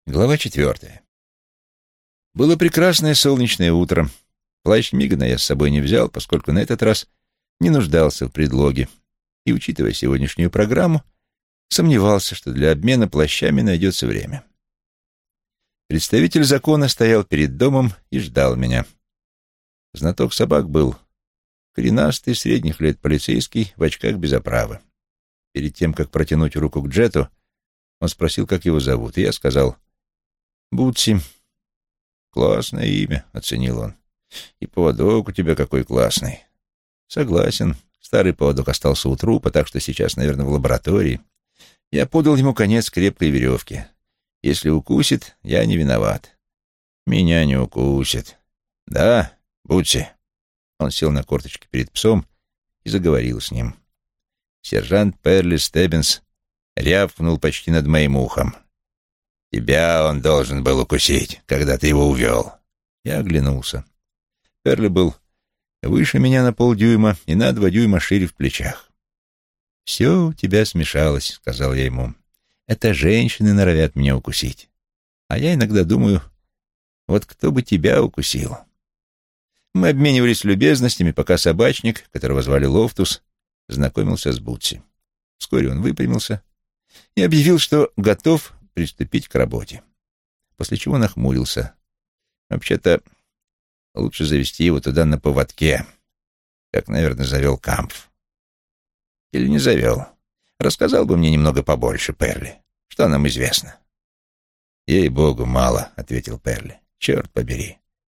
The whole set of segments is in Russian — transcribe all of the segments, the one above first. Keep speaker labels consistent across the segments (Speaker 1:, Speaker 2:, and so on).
Speaker 1: Глава 4. Было прекрасное солнечное утро. Плащ Мигана я с собой не взял, поскольку на этот раз не нуждался в предлоге. И, учитывая сегодняшнюю программу, сомневался, что для обмена плащами найдется время. Представитель закона стоял перед домом и ждал меня. Знаток собак был коренастый, средних лет полицейский, в очках без оправы. Перед тем, как протянуть руку к Джету, он спросил, как его зовут, и я сказал: «Бутси». «Классное имя», — оценил он. «И поводок у тебя какой классный». «Согласен. Старый поводок остался у трупа, так что сейчас, наверное, в лаборатории». Я подал ему конец крепкой веревки. «Если укусит, я не виноват». «Меня не укусит». «Да, Бутси». Он сел на корточки перед псом и заговорил с ним. Сержант Перли Стеббинс рявкнул почти над моим ухом: «Тебя он должен был укусить, когда ты его увел». Я оглянулся. Перли был выше меня на полдюйма и на 2 дюйма шире в плечах. «Все у тебя смешалось», — сказал я ему. «Это женщины норовят меня укусить. А я иногда думаю, вот кто бы тебя укусил». Мы обменивались любезностями, пока собачник, которого звали Лофтус, знакомился с Бутси. Вскоре он выпрямился и объявил, что готов приступить к работе. После чего нахмурился. Вообще-то, лучше завести его туда на поводке, как, наверное, завел Кампф. Или не завел. Рассказал бы мне немного побольше, Перли. Что нам известно? «Ей-богу, мало», — ответил Перли. «Черт побери.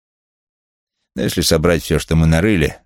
Speaker 1: Но если собрать все, что мы нарыли,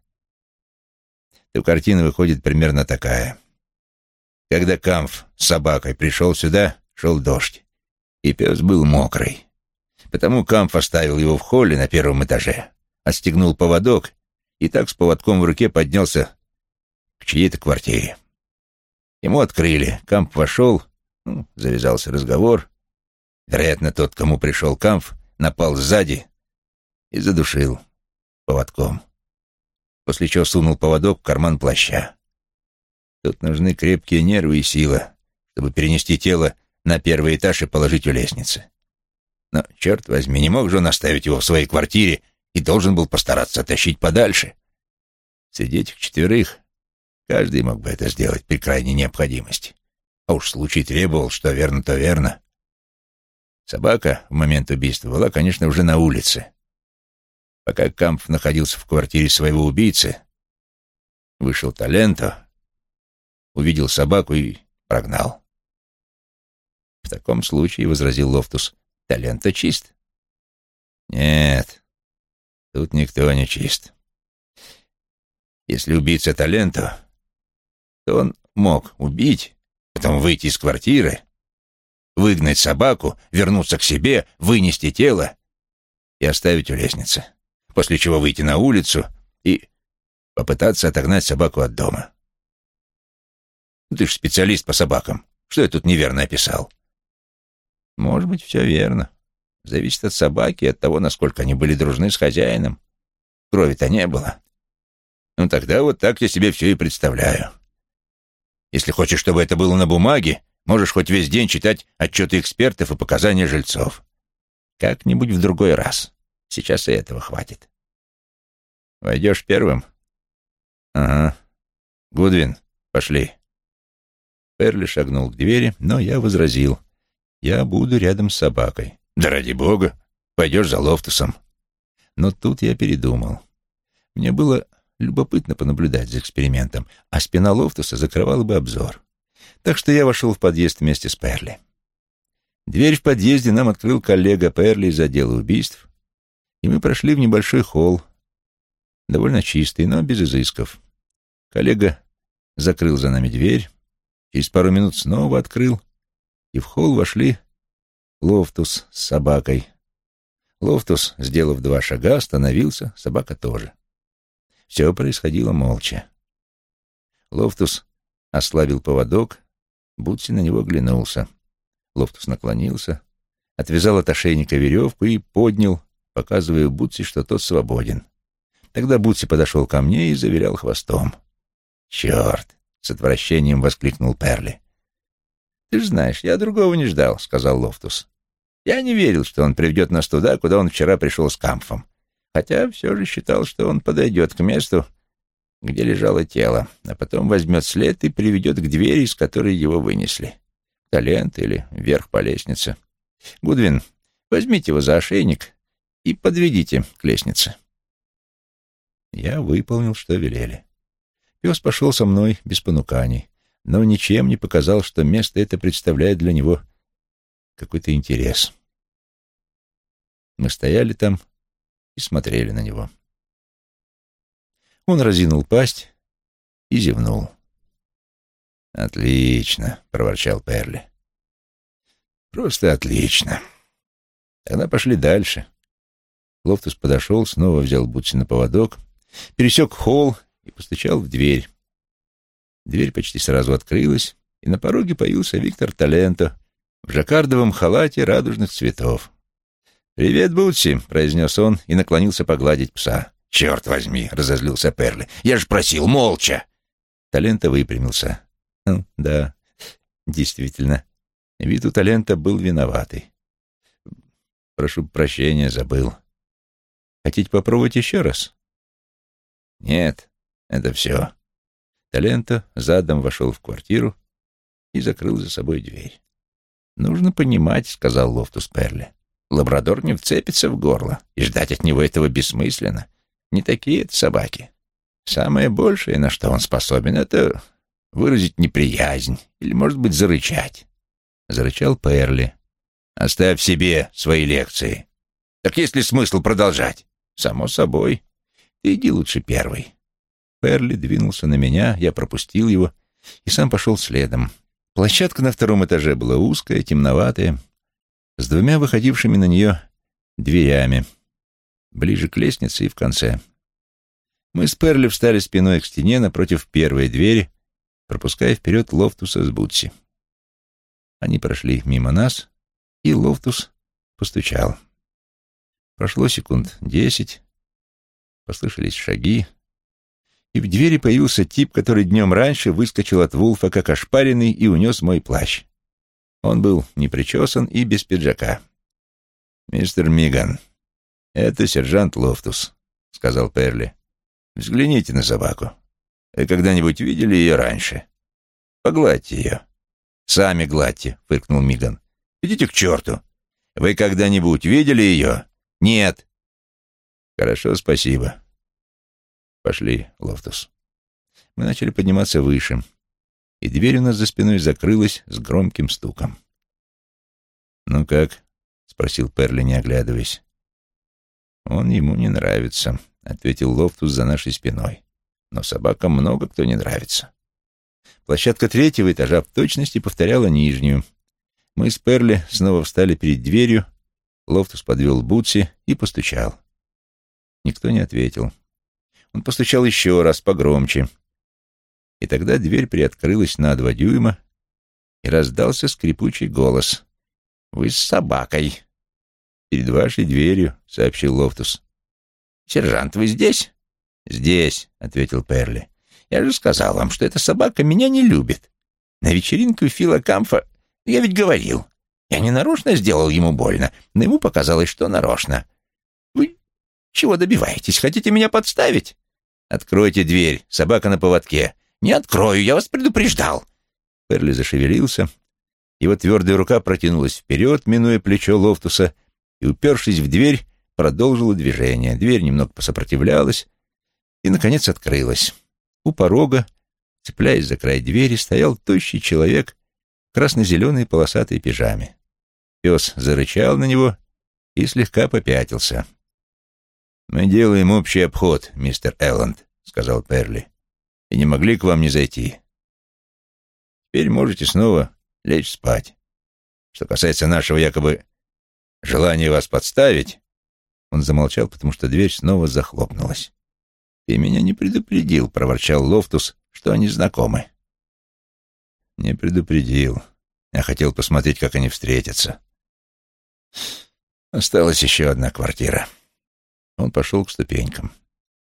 Speaker 1: то картина выходит примерно такая. Когда Кампф с собакой пришел сюда, шел дождь, и пес был мокрый. Потому Кампф оставил его в холле на 1-м этаже, отстегнул поводок и так с поводком в руке поднялся к чьей-то квартире. Ему открыли, Кампф вошел, завязался разговор. Вероятно, тот, кому пришел Кампф, напал сзади и задушил поводком, после чего сунул поводок в карман плаща. Тут нужны крепкие нервы и сила, чтобы перенести тело на 1-й этаж и положить у лестницы. Но, черт возьми, не мог же он оставить его в своей квартире и должен был постараться оттащить подальше. Среди этих 4 каждый мог бы это сделать при крайней необходимости. А уж случай требовал, что верно, то верно. Собака в момент убийства была, конечно, уже на улице. Пока Кампф находился в квартире своего убийцы, вышел Таленто, увидел собаку и прогнал. «В таком случае, — возразил Лофтус, — Таленто чист». «Нет, тут никто не чист. Если убийца Таленто, то он мог убить, потом выйти из квартиры, выгнать собаку, вернуться к себе, вынести тело и оставить у лестницы, после чего выйти на улицу и попытаться отогнать собаку от дома. Ты же специалист по собакам. Что я тут неверно описал?» «Может быть, все верно. Зависит от собаки и от того, насколько они были дружны с хозяином. Крови-то не было. Ну, тогда вот так я себе все и представляю. Если хочешь, чтобы это было на бумаге, можешь хоть весь день читать отчеты экспертов и показания жильцов. Как-нибудь в другой раз. Сейчас и этого хватит. Войдешь первым?» «Ага. Гудвин, пошли». Перли шагнул к двери, но я возразил: «Я буду рядом с собакой». «Да ради бога, пойдешь за Лофтусом». Но тут я передумал. Мне было любопытно понаблюдать за экспериментом, а спина Лофтуса закрывала бы обзор. Так что я вошел в подъезд вместе с Перли. Дверь в подъезде нам открыл коллега Перли из отдела убийств, и мы прошли в небольшой холл, довольно чистый, но без изысков. Коллега закрыл за нами дверь, через пару минут снова открыл, и в холл вошли Лофтус с собакой. Лофтус, сделав 2 шага, остановился, собака тоже. Все происходило молча. Лофтус ослабил поводок, Бутси на него оглянулся. Лофтус наклонился, отвязал от ошейника веревку и поднял, показывая Бутси, что тот свободен. Тогда Бутси подошел ко мне и завилял хвостом. «Черт!» — с отвращением воскликнул Перли. «Ты же знаешь, я другого не ждал», — сказал Лофтус. Я не верил, что он приведет нас туда, куда он вчера пришел с Кампфом, хотя все же считал, что он подойдет к месту, где лежало тело, а потом возьмет след и приведет к двери, из которой его вынесли. Талент или вверх по лестнице. Гудвин, возьмите его за ошейник и подведите к лестнице. Я выполнил, что велели. Пес пошел со мной без понуканий, но ничем не показал, что место это представляет для него какой-то интерес. Мы стояли там и смотрели на него. Он разинул пасть и зевнул. «Отлично», — проворчал Перли. «Просто отлично. Тогда пошли дальше». Лофтус подошел, снова взял Бутси на поводок, пересек холл и постучал в дверь. Дверь почти сразу открылась, и на пороге появился Виктор Таленто в жаккардовом халате радужных цветов. «Привет, Бутси», — произнес он и наклонился погладить пса. «Черт возьми», — разозлился Перли, — «я же просил молча». Таленто выпрямился. «Да, действительно, вид у Таленто был виноватый. Прошу прощения, забыл. Хотите попробовать еще раз?» «Нет, это все». Таленто задом вошел в квартиру и закрыл за собой дверь. «Нужно понимать», — сказал Лофтус Перли. «Лабрадор не вцепится в горло, и ждать от него этого бессмысленно. Не такие это собаки. Самое большее, на что он способен, это выразить неприязнь или, может быть, зарычать». Зарычал Перли. «Оставь себе свои лекции. Так есть ли смысл продолжать?» «Само собой. Ты иди лучше первый». Перли двинулся на меня, я пропустил его и сам пошел следом. Площадка на втором этаже была узкая, темноватая, с двумя выходившими на нее дверями, ближе к лестнице и в конце. Мы с Перли встали спиной к стене напротив первой двери, пропуская вперед Лофтуса с Бутси. Они прошли мимо нас, и Лофтус постучал. Прошло секунд 10, послышались шаги, и в двери появился тип, который днем раньше выскочил от Вулфа как ошпаренный и унес мой плащ. Он был непричесан и без пиджака. «Мистер Миган, это сержант Лофтус», — сказал Перли. «Взгляните на собаку. Вы когда-нибудь видели ее раньше? Погладьте ее». «Сами гладьте», — фыркнул Миган. «Идите к черту. Вы когда-нибудь видели ее?» «Нет». «Хорошо, спасибо. Пошли, Лофтус». Мы начали подниматься выше, и дверь у нас за спиной закрылась с громким стуком. «Ну как?» — спросил Перли, не оглядываясь. «Он ему не нравится», — ответил Лофтус за нашей спиной. «Но собакам много кто не нравится». Площадка третьего этажа в точности повторяла нижнюю. Мы с Перли снова встали перед дверью, Лофтус подвел Бутси и постучал. Никто не ответил. Он постучал еще раз, погромче. И тогда дверь приоткрылась на 2 дюйма, и раздался скрипучий голос. «Вы с собакой». «Перед вашей дверью», — сообщил Лофтус. «Сержант, вы здесь?» «Здесь», — ответил Перли. «Я же сказал вам, что эта собака меня не любит. На вечеринке у Фила Кампфа я ведь говорил. Я не нарочно сделал ему больно, но ему показалось, что нарочно. Вы чего добиваетесь? Хотите меня подставить?» «Откройте дверь, собака на поводке». «Не открою, я вас предупреждал». Перли зашевелился, его твердая рука протянулась вперед, минуя плечо Лофтуса, и, упершись в дверь, продолжила движение. Дверь немного посопротивлялась и, наконец, открылась. У порога, цепляясь за край двери, стоял тощий человек в красно-зеленой полосатой пижаме. Пес зарычал на него и слегка попятился. «Мы делаем общий обход, мистер Элланд», — сказал Перли. «И не могли к вам не зайти. Теперь можете снова лечь спать. Что касается нашего якобы желания вас подставить...» Он замолчал, потому что дверь снова захлопнулась. «Ты меня не предупредил», — проворчал Лофтус, — «что они знакомы». «Не предупредил. Я хотел посмотреть, как они встретятся. Осталась еще одна квартира». Он пошел к ступенькам.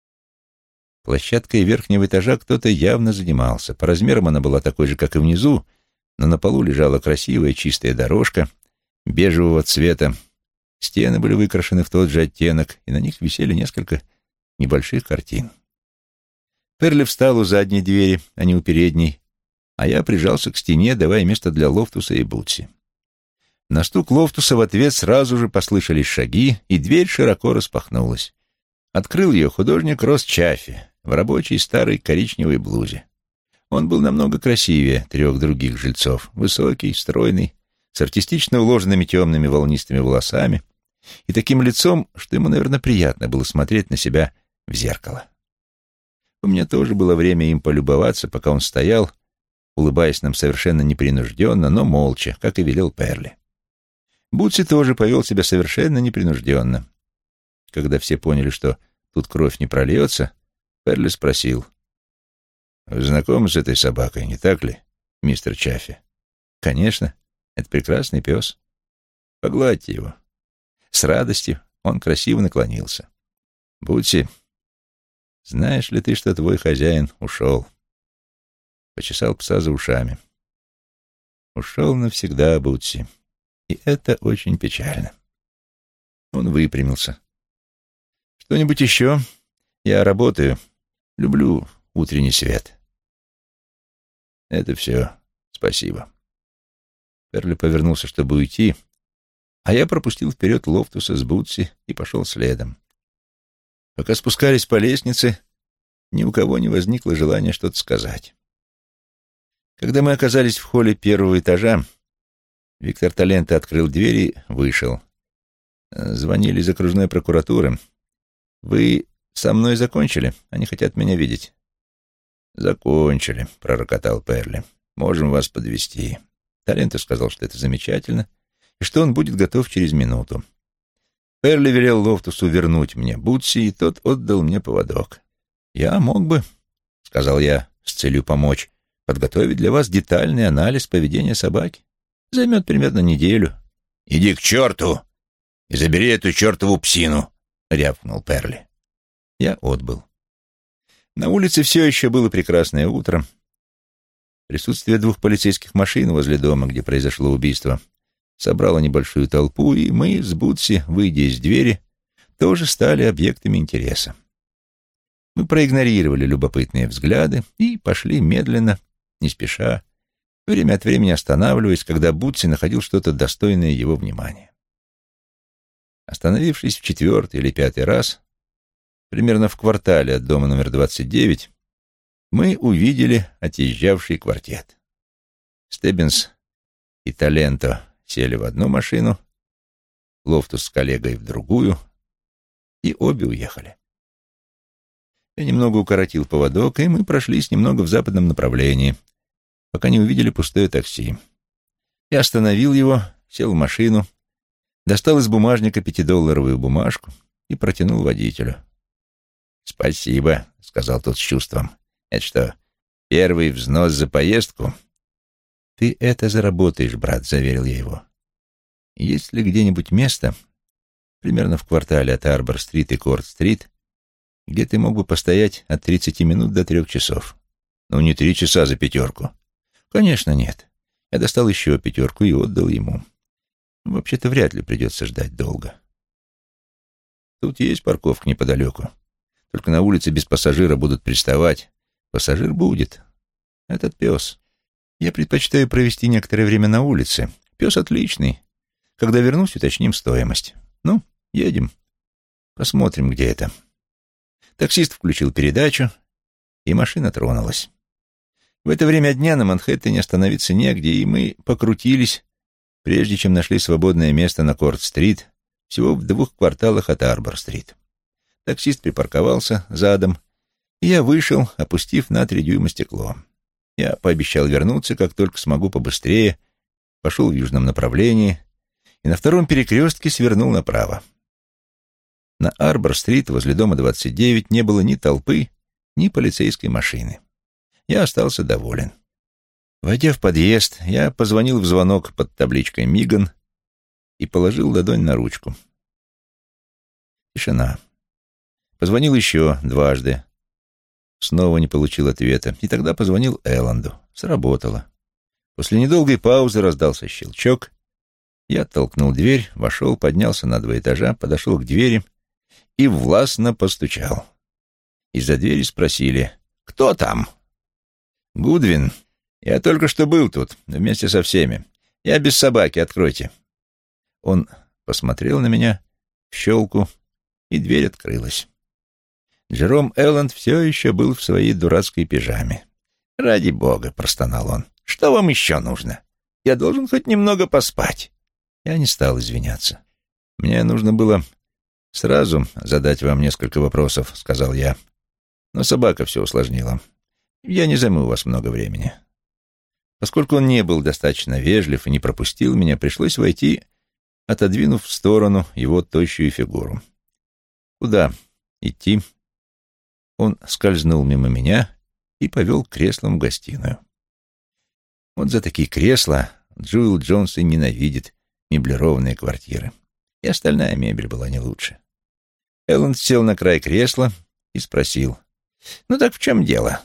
Speaker 1: Площадкой верхнего этажа кто-то явно занимался. По размерам она была такой же, как и внизу, но на полу лежала красивая чистая дорожка, бежевого цвета. Стены были выкрашены в тот же оттенок, и на них висели несколько небольших картин. Перли встал у задней двери, а не у передней, а я прижался к стене, давая место для Лофтуса и Бутси. На стук Лофтуса в ответ сразу же послышались шаги, и дверь широко распахнулась. Открыл ее художник Росс Чаффи в рабочей старой коричневой блузе. Он был намного красивее трех других жильцов, высокий, стройный, с артистично уложенными темными волнистыми волосами и таким лицом, что ему, наверное, приятно было смотреть на себя в зеркало. У меня тоже было время им полюбоваться, пока он стоял, улыбаясь нам совершенно непринужденно, но молча, как и велел Перли. Бутси тоже повел себя совершенно непринужденно. Когда все поняли, что тут кровь не прольется, Перли спросил: «Вы знакомы с этой собакой, не так ли, мистер Чаффи?» «Конечно, это прекрасный пес. Погладьте его». С радостью он красиво наклонился. «Бутси, знаешь ли ты, что твой хозяин ушел?» Почесал пса за ушами. «Ушел навсегда, Бутси, и это очень печально». Он выпрямился. «Что-нибудь еще? Я работаю. Люблю утренний свет». «Это все. Спасибо». Перли повернулся, чтобы уйти, а я пропустил вперед Лофтуса с Бутси и пошел следом. Пока спускались по лестнице, ни у кого не возникло желания что-то сказать. Когда мы оказались в холле первого этажа, Виктор Таленто открыл дверь и вышел. «Звонили из окружной прокуратуры. Вы со мной закончили? Они хотят меня видеть». «Закончили», — пророкотал Перли. «Можем вас подвезти». Таленто сказал, что это замечательно, и что он будет готов через минуту. Перли велел Лофтусу вернуть мне Бутси, и тот отдал мне поводок. «Я мог бы, — сказал я с целью помочь, — подготовить для вас детальный анализ поведения собаки. Займет примерно неделю». «Иди к черту и забери эту чертову псину!» — рявкнул Перли. Я отбыл. На улице все еще было прекрасное утро. Присутствие 2 полицейских машин возле дома, где произошло убийство, собрало небольшую толпу, и мы с Бутси, выйдя из двери, тоже стали объектами интереса. Мы проигнорировали любопытные взгляды и пошли медленно, не спеша, время от времени останавливаясь, когда Бутси находил что-то достойное его внимания. Остановившись в 4-й или 5-й раз, примерно в квартале от дома номер 29, мы увидели отъезжавший квартет. Стеббинс и Таленто сели в одну машину, Лофтус с коллегой в другую, и обе уехали. Я немного укоротил поводок, и мы прошлись немного в западном направлении, пока не увидели пустое такси. Я остановил его, сел в машину, достал из бумажника 5-долларовую бумажку и протянул водителю. «Спасибо», — сказал тот с чувством. «Это что, первый взнос за поездку?» «Ты это заработаешь, брат», — заверил я его. «Есть ли где-нибудь место, примерно в квартале от Арбор-стрит и Корт-стрит, где ты мог бы постоять от 30 минут до 3 часов?» «Ну, не 3 часа за 5. «Конечно, нет. Я достал еще 5 и отдал ему. Вообще-то вряд ли придется ждать долго. Тут есть парковка неподалеку. Только на улице без пассажира будут приставать. Пассажир будет. Этот пес. Я предпочитаю провести некоторое время на улице. Пес отличный. Когда вернусь, уточним стоимость. Ну, едем. Посмотрим, где это». Таксист включил передачу, и машина тронулась. В это время дня на Манхэттене остановиться негде, и мы покрутились, прежде чем нашли свободное место на Корт-стрит, всего в 2 кварталах от Арбор-стрит. Таксист припарковался задом, и я вышел, опустив на 3 дюйма стекло. Я пообещал вернуться, как только смогу побыстрее, пошел в южном направлении и на 2-м перекрестке свернул направо. На Арбор-стрит возле дома 29 не было ни толпы, ни полицейской машины. Я остался доволен. Войдя в подъезд, я позвонил в звонок под табличкой «Миган» и положил ладонь на ручку. Тишина. Позвонил еще 2 Снова не получил ответа. И тогда позвонил Элланду. Сработало. После недолгой паузы раздался щелчок, Я толкнул дверь, вошел, поднялся на 2 этажа, подошел к двери и властно постучал. Из-за двери спросили: «Кто там?» «Гудвин. Я только что был тут, вместе со всеми. Я без собаки, откройте». Он посмотрел на меня в щелку, и дверь открылась. Джером Элланд все еще был в своей дурацкой пижаме. «Ради бога», — простонал он, — «что вам еще нужно? Я должен хоть немного поспать». Я не стал извиняться. «Мне нужно было сразу задать вам несколько вопросов», — сказал я. «Но собака все усложнила. Я не займу у вас много времени». Поскольку он не был достаточно вежлив и не пропустил меня, пришлось войти, отодвинув в сторону его тощую фигуру. «Куда идти?» Он скользнул мимо меня и повел к креслам в гостиную. Вот за такие кресла Джоэл Джонс и ненавидит меблированные квартиры. И остальная мебель была не лучше. Элланд сел на край кресла и спросил: «Ну так в чем дело?»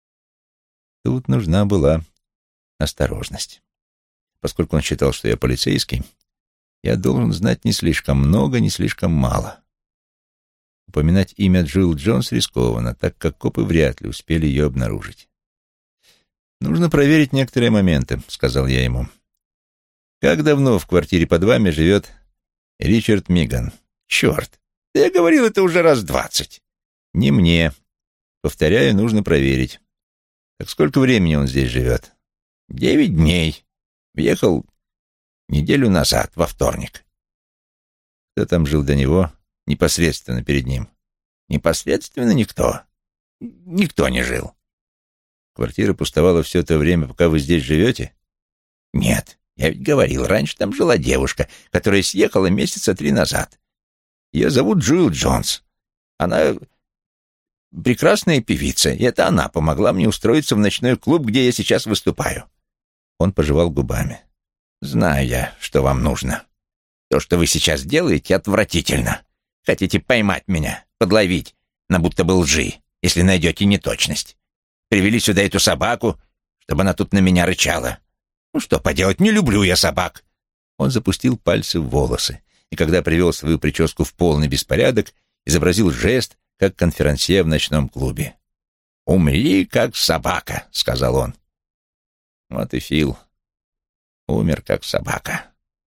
Speaker 1: Тут нужна была осторожность. Поскольку он считал, что я полицейский, я должен знать не слишком много, не слишком мало. Упоминать имя Джоэл Джонс рискованно, так как копы вряд ли успели ее обнаружить. «Нужно проверить некоторые моменты», — сказал я ему. «Как давно в квартире под вами живет Ричард Миган?» «Черт! Да я говорил это уже раз 20. «Не мне. Повторяю, нужно проверить. Так сколько времени он здесь живет?» 9 дней. Въехал неделю назад, во вторник». «Кто там жил до него, непосредственно перед ним?» «Непосредственно никто. Никто не жил». «Квартира пустовала все то время, пока вы здесь живете?» «Нет. Я ведь говорил, раньше там жила девушка, которая съехала месяца 3 назад. Ее зовут Джоэл Джонс. Она прекрасная певица, и это она помогла мне устроиться в ночной клуб, где я сейчас выступаю». Он пожевал губами. «Знаю я, что вам нужно. То, что вы сейчас делаете, отвратительно. Хотите поймать меня, подловить, на будто бы лжи, если найдете неточность. Привели сюда эту собаку, чтобы она тут на меня рычала. Ну что поделать, не люблю я собак». Он запустил пальцы в волосы, и когда привел свою прическу в полный беспорядок, изобразил жест, как конферансье в ночном клубе. «Умри, как собака», — сказал он. Вот и Фил умер, как собака.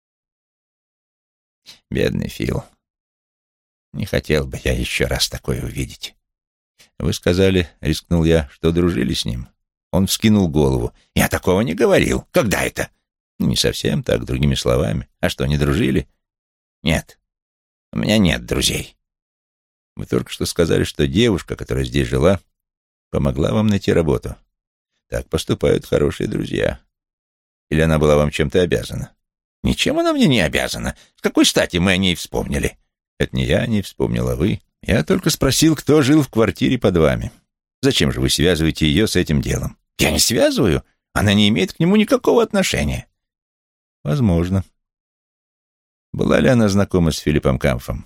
Speaker 1: Бедный Фил. Не хотел бы я еще раз такое увидеть. «Вы сказали, — рискнул я, — что дружили с ним». Он вскинул голову. «Я такого не говорил. Когда это?» «Не совсем так, другими словами. А что, не дружили?» «Нет. У меня нет друзей». «Вы только что сказали, что девушка, которая здесь жила, помогла вам найти работу. Так поступают хорошие друзья. Или она была вам чем-то обязана?» «Ничем она мне не обязана. С какой стати мы о ней вспомнили?» «Это не я о ней вспомнил, а вы. Я только спросил, кто жил в квартире под вами. Зачем же вы связываете ее с этим делом?» «Я не связываю. Она не имеет к нему никакого отношения». «Возможно. Была ли она знакома с Филиппом Камфом?»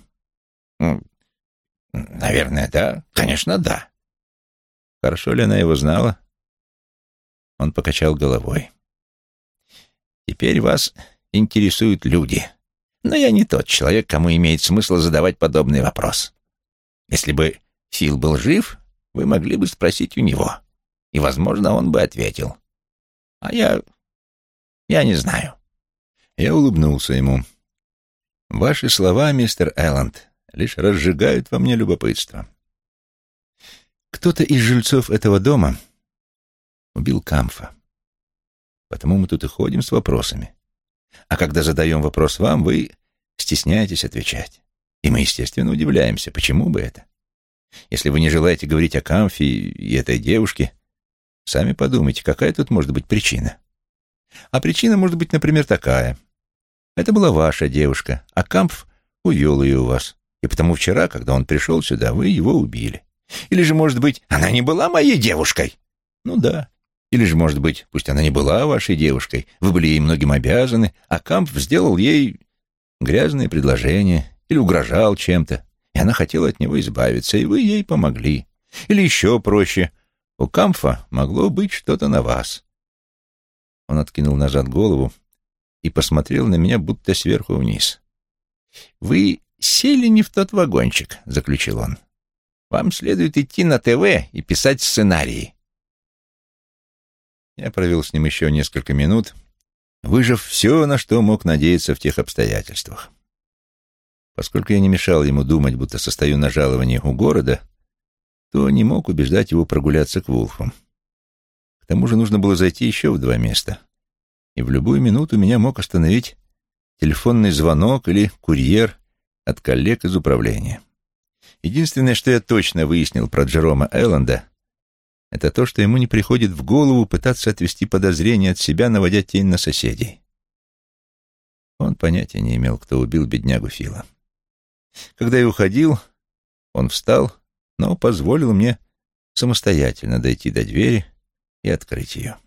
Speaker 1: «Наверное, да. Конечно, да». «Хорошо ли она его знала?» Он покачал головой. «Теперь вас интересуют люди. Но я не тот человек, кому имеет смысл задавать подобный вопрос. Если бы Фил был жив, вы могли бы спросить у него, и, возможно, он бы ответил. А я не знаю». Я улыбнулся ему. «Ваши слова, мистер Элланд, лишь разжигают во мне любопытство. Кто-то из жильцов этого дома убил Камфа. Потому мы тут и ходим с вопросами. А когда задаем вопрос вам, вы стесняетесь отвечать. И мы, естественно, удивляемся, почему бы это. Если вы не желаете говорить о Камфе и этой девушке, сами подумайте, какая тут может быть причина. А причина может быть, например, такая. Это была ваша девушка, а Камф увел ее у вас. И потому вчера, когда он пришел сюда, вы его убили. Или же, может быть, она не была моей девушкой? Ну да. Или же, может быть, пусть она не была вашей девушкой, вы были ей многим обязаны, а Камф сделал ей грязное предложение или угрожал чем-то, и она хотела от него избавиться, и вы ей помогли. Или еще проще, у Камфа могло быть что-то на вас». Он откинул назад голову и посмотрел на меня будто сверху вниз. «Вы сели не в тот вагончик», — заключил он. «Вам следует идти на ТВ и писать сценарии». Я провел с ним еще несколько минут, выжав все, на что мог надеяться в тех обстоятельствах. Поскольку я не мешал ему думать, будто состою на жаловании у города, то не мог убеждать его прогуляться к Вулфу. К тому же нужно было зайти еще в 2 места, и в любую минуту меня мог остановить телефонный звонок или курьер от коллег из управления. Единственное, что я точно выяснил про Джерома Элленда, это то, что ему не приходит в голову пытаться отвести подозрения от себя, наводя тень на соседей. Он понятия не имел, кто убил беднягу Фила. Когда я уходил, он встал, но позволил мне самостоятельно дойти до двери и открыть ее.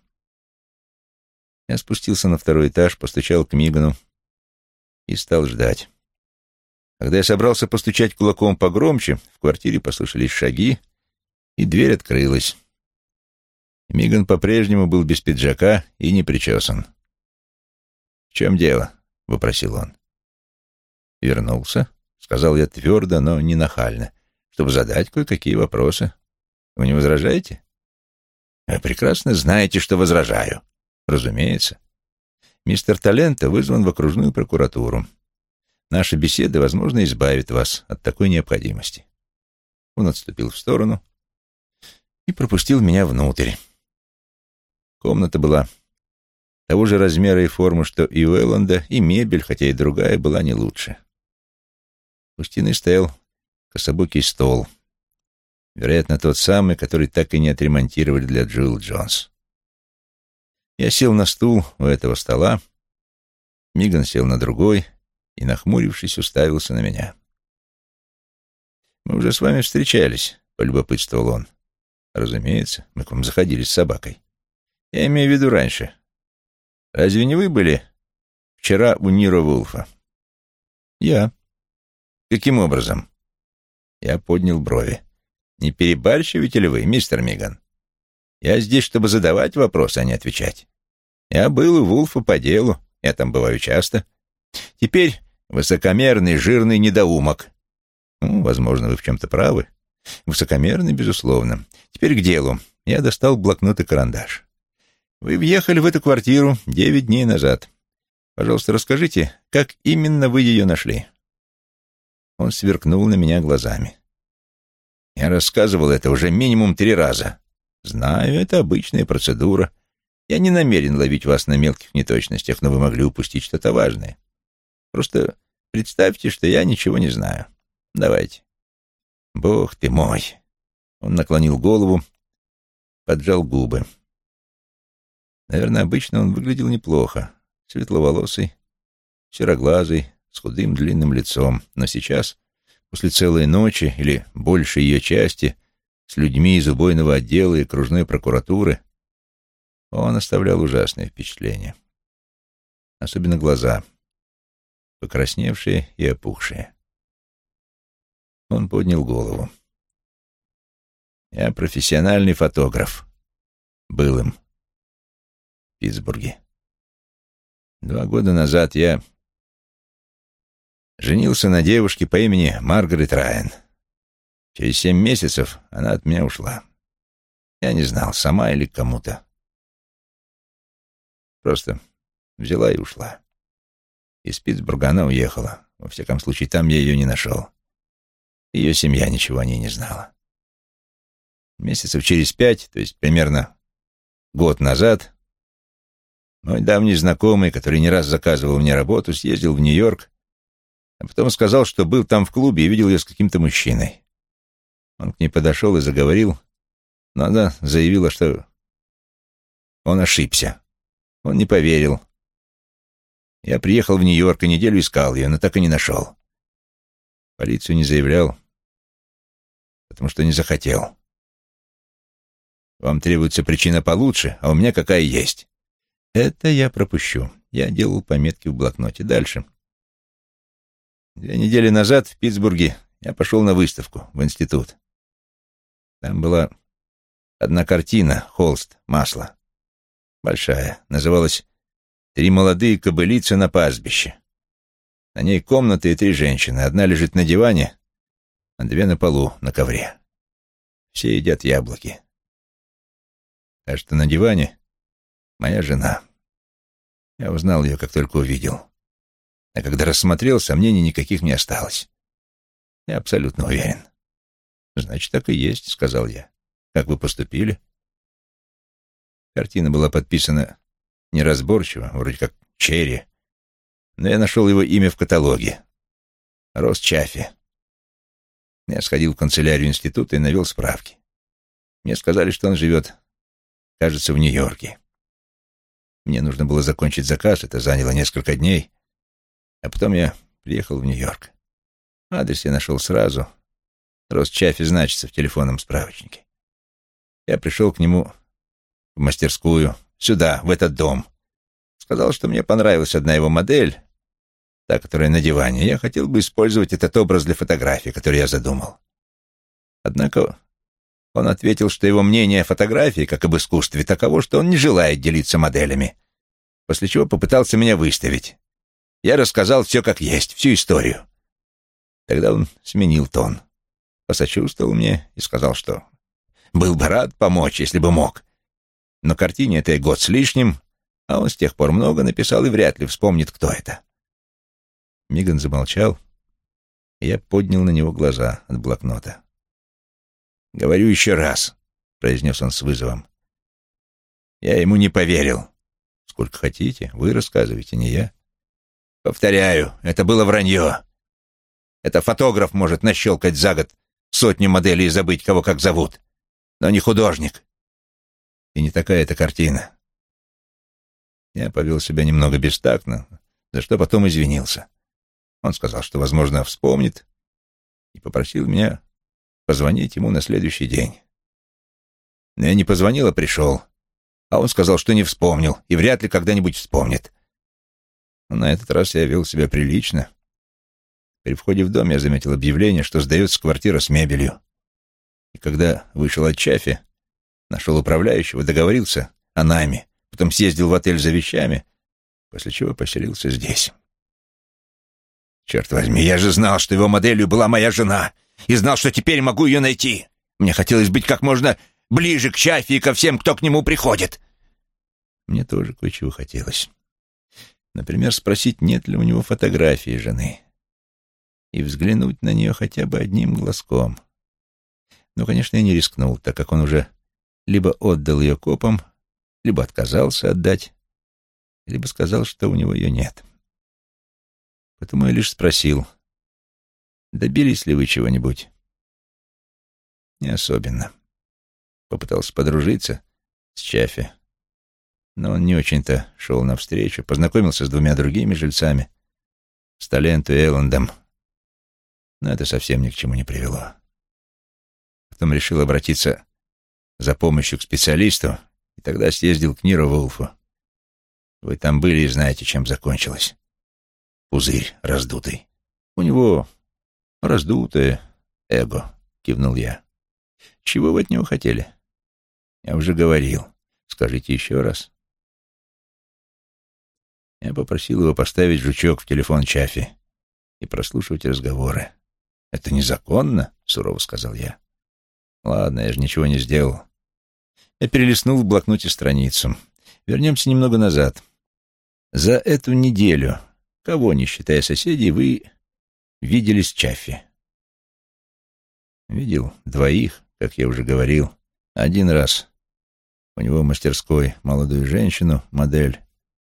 Speaker 1: Я спустился на 2-й этаж, постучал к Мигану и стал ждать. Когда я собрался постучать кулаком погромче, в квартире послышались шаги, и дверь открылась. Миган по-прежнему был без пиджака и не причесан. «В чем дело?» — вопросил он. «Вернулся», — сказал я твердо, но не нахально, чтобы задать кое-какие вопросы. «Вы не возражаете?» «Вы прекрасно знаете, что возражаю». «Разумеется. Мистер Талента вызван в окружную прокуратуру. Наша беседа, возможно, избавит вас от такой необходимости». Он отступил в сторону и пропустил меня внутрь. Комната была того же размера и формы, что и у Элленда, и мебель, хотя и другая, была не лучше. У стены стоял кособокий стол, вероятно, тот самый, который так и не отремонтировали для Джилл Джонс. Я сел на стул у этого стола, Миган сел на другой и, нахмурившись, уставился на меня. «Мы уже с вами встречались», — полюбопытствовал он. «Разумеется, мы к вам заходили с собакой. Я имею в виду раньше. Разве не вы были вчера у Ниро Вулфа?» «Я». «Каким образом?» Я поднял брови. «Не перебарщиваете ли вы, мистер Миган? Я здесь, чтобы задавать вопросы, а не отвечать. Я был у Вулфа по делу, я там бываю часто. Теперь высокомерный, жирный недоумок». «Ну, возможно, вы в чем-то правы. Высокомерный, безусловно. Теперь к делу». Я достал блокнот и карандаш. «Вы въехали в эту квартиру 9 дней назад. Пожалуйста, расскажите, как именно вы ее нашли?» Он сверкнул на меня глазами. «Я рассказывал это уже минимум 3 раза. Знаю, это обычная процедура. Я не намерен ловить вас на мелких неточностях, но вы могли упустить что-то важное. Просто представьте, что я ничего не знаю. Давайте». «Бог ты мой!» Он наклонил голову, поджал губы. Наверное, обычно он выглядел неплохо. Светловолосый, сероглазый, с худым длинным лицом. Но сейчас, после целой ночи или большей ее части, с людьми из убойного отдела и окружной прокуратуры, он оставлял ужасное впечатление. Особенно глаза, покрасневшие и опухшие. Он поднял голову. «Я профессиональный фотограф. Был им. В Питтсбурге. 2 года назад я женился на девушке по имени Маргарет Райан. Через 7 месяцев она от меня ушла. Я не знал, сама или кому-то. Просто взяла и ушла. Из Питтсбурга она уехала. Во всяком случае, там я ее не нашел. Ее семья ничего о ней не знала. Месяцев через 5, то есть примерно год назад, мой давний знакомый, который не раз заказывал мне работу, съездил в Нью-Йорк, а потом сказал, что был там в клубе и видел ее с каким-то мужчиной. Он к ней подошел и заговорил, но она заявила, что он ошибся. Он не поверил. Я приехал в Нью-Йорк и неделю искал ее, но так и не нашел. Полицию не заявлял, потому что не захотел. Вам требуется причина получше, а у меня какая есть. Это я пропущу. Я делал пометки в блокноте. Дальше. 2 недели назад в Питтсбурге я пошел на выставку в институт. Там была одна картина, холст, масло. Большая. Называлась 3 молодые кобылицы на пастбище. На ней комната и 3 женщины. Одна лежит на диване, а 2 на полу, на ковре. Все едят яблоки. Кажется, на диване моя жена. Я узнал ее, как только увидел. А когда рассмотрел, сомнений никаких не осталось. Я абсолютно уверен. «Значит, так и есть», — сказал я. «Как вы поступили?» Картина была подписана неразборчиво, вроде как Черри, но я нашел его имя в каталоге. Росс Чаффи. Я сходил в канцелярию института и навел справки. Мне сказали, что он живет, кажется, в Нью-Йорке. Мне нужно было закончить заказ, это заняло несколько дней, а потом я приехал в Нью-Йорк. Адрес я нашел сразу. Росс Чаффи значится в телефонном справочнике. Я пришел к нему в мастерскую, сюда, в этот дом. Сказал, что мне понравилась одна его модель, та, которая на диване. Я хотел бы использовать этот образ для фотографии, который я задумал. Однако он ответил, что его мнение о фотографии, как об искусстве, таково, что он не желает делиться моделями, после чего попытался меня выставить. Я рассказал все как есть, всю историю. Тогда он сменил тон, посочувствовал мне и сказал, что был бы рад помочь, если бы мог. Но картине этой 1 год с лишним, а он с тех пор много написал и вряд ли вспомнит, кто это. Миган замолчал, и я поднял на него глаза от блокнота. «Говорю еще раз», — произнес он с вызовом. «Я ему не поверил». «Сколько хотите, вы рассказываете, не я». «Повторяю, это было вранье. Это фотограф может нащелкать за год 100 моделей и забыть, кого как зовут, но не художник. И не такая эта картина». Я повел себя немного бестактно, за что потом извинился. Он сказал, что, возможно, вспомнит, и попросил меня позвонить ему на следующий день. Но я не позвонил, а пришел. А он сказал, что не вспомнил и вряд ли когда-нибудь вспомнит. Но на этот раз я вел себя прилично. При входе в дом я заметил объявление, что сдается квартира с мебелью. И когда вышел от Чаффи, нашел управляющего, договорился о найме, потом съездил в отель за вещами, после чего поселился здесь. Черт возьми, я же знал, что его моделью была моя жена, и знал, что теперь могу ее найти. Мне хотелось быть как можно ближе к Чаффи и ко всем, кто к нему приходит. Мне тоже кое-чего хотелось. Например, спросить, нет ли у него фотографии жены, и взглянуть на нее хотя бы одним глазком. Но, конечно, я не рискнул, так как он уже либо отдал ее копам, либо отказался отдать, либо сказал, что у него ее нет. Поэтому я лишь спросил, добились ли вы чего-нибудь? Не особенно. Попытался подружиться с Чаффи, но он не очень-то шел навстречу, познакомился с 2 другими жильцами, с Таленту и Эллендом, но это совсем ни к чему не привело. Потом решил обратиться за помощью к специалисту, и тогда съездил к Ниро Вулфу. Вы там были и знаете, чем закончилось. Пузырь раздутый. У него раздутое эго, кивнул я. Чего вы от него хотели? Я уже говорил. Скажите еще раз. Я попросил его поставить жучок в телефон Чаффи и прослушивать разговоры. «Это незаконно?» — сурово сказал я. «Ладно, я же ничего не сделал». Я перелистнул в блокноте страницу. Вернемся немного назад. За эту неделю, кого, не считая соседей, вы видели с Чаффи? Видел 2, как я уже говорил. 1 раз у него в мастерской молодую женщину, модель.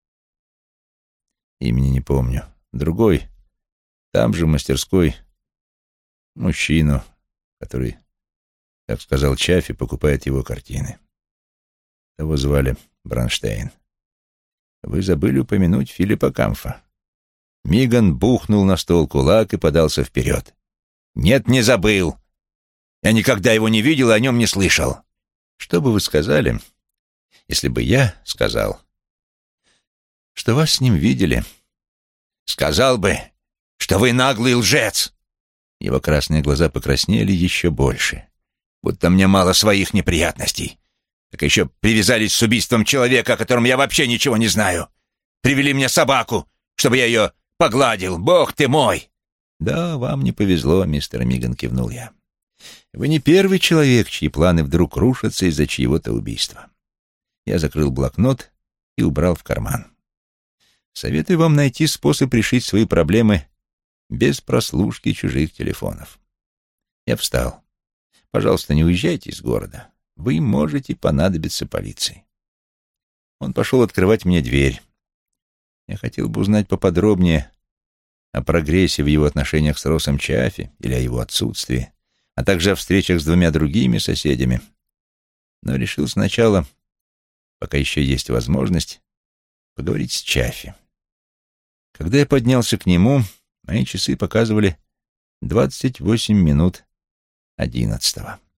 Speaker 1: Имени не помню. Другой, там же в мастерской, мужчину, который, как сказал Чаффи, покупает его картины. Его звали Бронштейн. Вы забыли упомянуть Филиппа Камфа. Миган бухнул на стол кулак и подался вперед. «Нет, не забыл. Я никогда его не видел и о нем не слышал. Что бы вы сказали, если бы я сказал, что вас с ним видели?» «Сказал бы, что вы наглый лжец!» Его красные глаза покраснели еще больше. «Будто мне мало своих неприятностей. Так еще привязались с убийством человека, о котором я вообще ничего не знаю.
Speaker 2: Привели мне собаку, чтобы я ее погладил. Бог ты мой!»
Speaker 1: «Да, вам не повезло, мистер Миган», — кивнул я. «Вы не первый человек, чьи планы вдруг рушатся из-за чьего-то убийства». Я закрыл блокнот и убрал в карман. «Советую вам найти способ решить свои проблемы без прослушки чужих телефонов». Я встал. «Пожалуйста, не уезжайте из города. Вы можете понадобиться полиции». Он пошел открывать мне дверь. Я хотел бы узнать поподробнее о прогрессе в его отношениях с Россом Чаффи или о его отсутствии, а также о встречах с двумя другими соседями, но решил сначала, пока еще есть возможность, поговорить с Чаффи. Когда я поднялся к нему, мои часы показывали 28 минут 11.